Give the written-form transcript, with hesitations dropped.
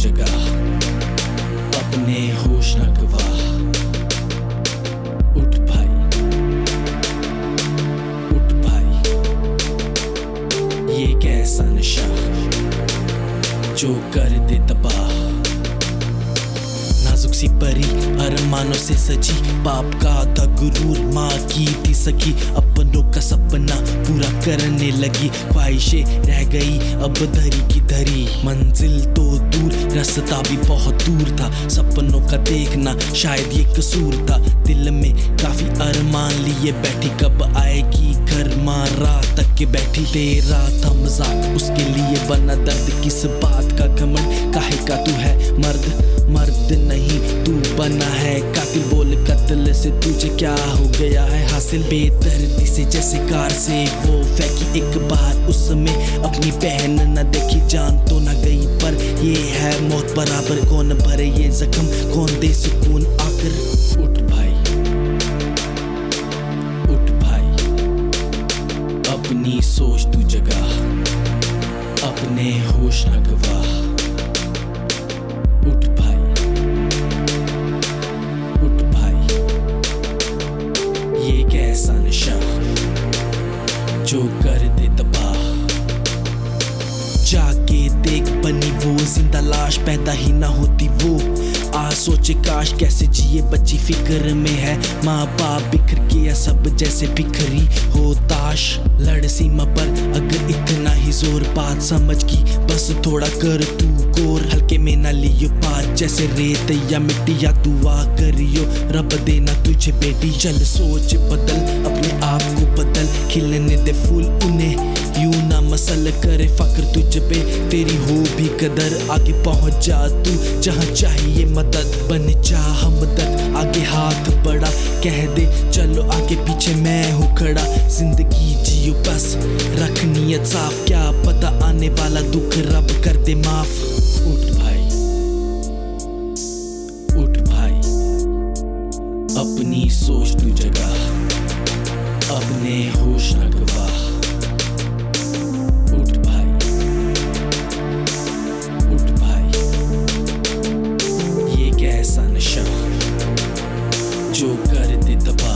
जगा, अपने होश न गवा। उठ भाई, उठ भाई, ये कैसा नशा जो कर दे तबाह। नाजुक सी परी अरमानों से सजी, बाप का था गुरूर, माँ की थी सखी। अपनों का सपना पूरा करने लगी, ख्वाहिशें रह गई अब धरी की धरी। मंजिल तो दूर, रास्ता भी बहुत दूर था, सपनों का देखना शायद ये कसूर था। दिल में काफी अरमान लिए बैठी, कब आएगी घर, माँ रात तक के बैठी। तेरा था मजाक, उसके लिए बना दर्द, किस बात का घमंड, काहे का तू है मर्द। मर्द नहीं तू बना है कातिल, बोल कत्ल से तुझे क्या हो गया है हासिल। बेदर्दी से जैसे कार से वो फेंकी एक बार, उसमें अपनी बहन न देखी, जान तो न गई पर ये है मौत बराबर। कौन भरे ये जख्म, कौन दे सुकून आकर। उठ भाई, उठ भाई, अपनी सोच तू जगा, अपने होश न गवा। उठ भाई, उठ भाई, ये कैसा नशा जो कर दे तबाह। जाके देख बनी वो जिंदा लाश, पैदा ही ना होती वो। आ सोचे काश कैसे जिए बच्ची फिक्र में है, माँ बाप बिखर के या सब जैसे बिखरी हो ताश। लड़ सीमा पर अगर इतना ही जोर, बात समझ की बस थोड़ा कर तू गौर। हल्के में ना लियो बात, जैसे रेत या मिट्टी, या दुआ करियो रब देना तुझे बेटी। चल सोच बदल, अपने आप को बदल, खिलने दे फूल उन्हें, यूं ना मसल करे फक्र तुझ पे, तेरी हो भी कदर। आगे पहुंच जा तू जहां चाहिए मदद, बन जा हमदर्द, आगे हाथ बढ़ा, कह दे चलो आगे पीछे मैं हूँ खड़ा। जिंदगी जियो बस, रख नियत साफ, क्या पता आने वाला दुख रब कर दे माफ। उठ भाई, उठ भाई, अपनी सोच तू जगा, अपने होश न गवा। उठ भाई, उठ भाई, ये कैसा नशा जो कर दे तबाह।